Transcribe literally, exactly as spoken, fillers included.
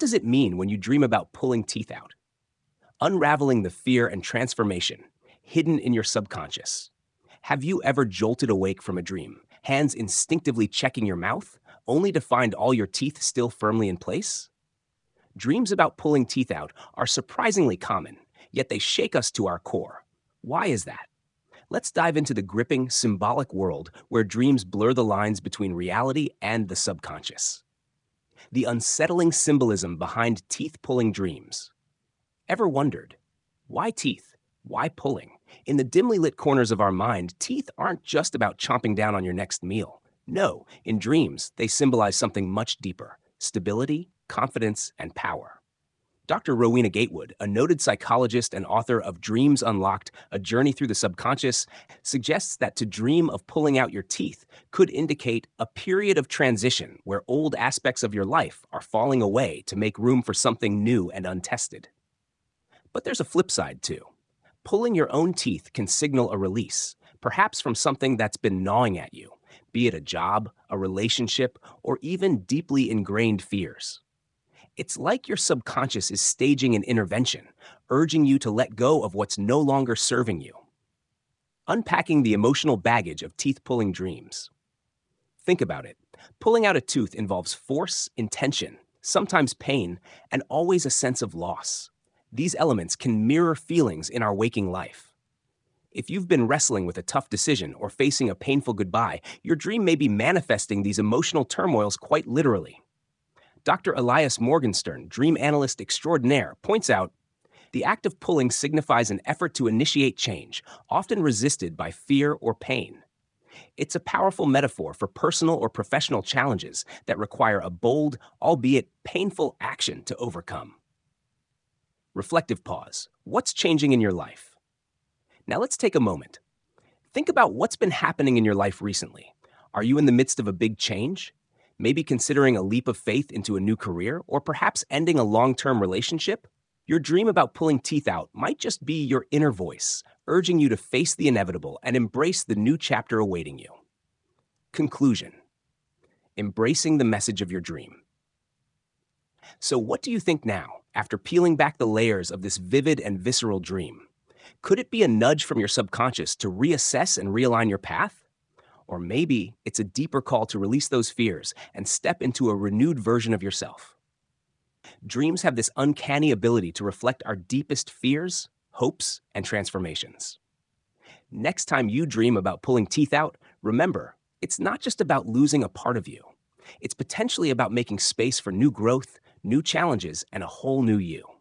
does it mean when you dream about pulling teeth out? Unraveling the fear and transformation hidden in your subconscious. Have you ever jolted awake from a dream, hands instinctively checking your mouth, only to find all your teeth still firmly in place? Dreams about pulling teeth out are surprisingly common, yet they shake us to our core. Why is that? Let's dive into the gripping, symbolic world where dreams blur the lines between reality and the subconscious. The unsettling symbolism behind teeth-pulling dreams. Ever wondered, why teeth? Why pulling? In the dimly lit corners of our mind, teeth aren't just about chomping down on your next meal. No, in dreams, they symbolize something much deeper: stability, confidence, and power. Doctor Rowena Gatewood, a noted psychologist and author of Dreams Unlocked, A Journey Through the Subconscious, suggests that to dream of pulling out your teeth could indicate a period of transition where old aspects of your life are falling away to make room for something new and untested. But there's a flip side, too. Pulling your own teeth can signal a release, perhaps from something that's been gnawing at you, be it a job, a relationship, or even deeply ingrained fears. It's like your subconscious is staging an intervention, urging you to let go of what's no longer serving you. Unpacking the emotional baggage of teeth-pulling dreams. Think about it. Pulling out a tooth involves force, intention, sometimes pain, and always a sense of loss. These elements can mirror feelings in our waking life. If you've been wrestling with a tough decision or facing a painful goodbye, your dream may be manifesting these emotional turmoils quite literally. Doctor Elias Morgenstern, dream analyst extraordinaire, points out, the act of pulling signifies an effort to initiate change, often resisted by fear or pain. It's a powerful metaphor for personal or professional challenges that require a bold, albeit painful, action to overcome. Reflective pause. What's changing in your life? Now let's take a moment. Think about what's been happening in your life recently. Are you in the midst of a big change? Maybe considering a leap of faith into a new career, or perhaps ending a long-term relationship? Your dream about pulling teeth out might just be your inner voice, urging you to face the inevitable and embrace the new chapter awaiting you. Conclusion. Embracing the message of your dream. So what do you think now, after peeling back the layers of this vivid and visceral dream? Could it be a nudge from your subconscious to reassess and realign your path? Or maybe it's a deeper call to release those fears and step into a renewed version of yourself. Dreams have this uncanny ability to reflect our deepest fears, hopes, and transformations. Next time you dream about pulling teeth out, remember, it's not just about losing a part of you. It's potentially about making space for new growth, new challenges, and a whole new you.